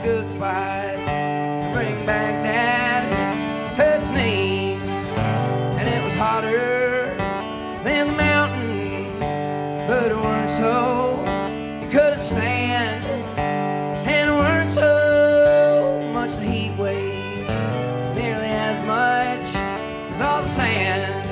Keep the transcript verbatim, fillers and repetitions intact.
good fight to bring back Daddy Hut's knees. And it was hotter than the mountain, but it weren't so you couldn't stand. And it weren't so much the heat wave, nearly as much as all the sand.